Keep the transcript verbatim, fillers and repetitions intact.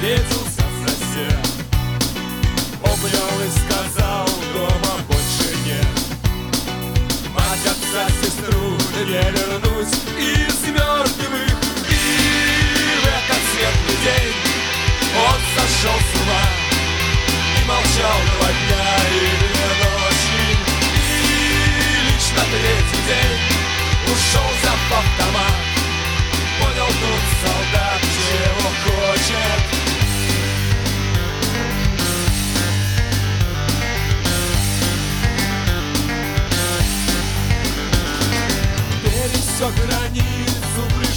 встретился сосед. Обнял и сказал: дома больше нет. Мать, отца, сестру не вернуть из мертвых. И в этот светлый день он сошел с ума и молчал два дня и две ночи. И лишь на третий день ушел, взяв автомат. Понял тут солдат, чего хочет. Пересек границу,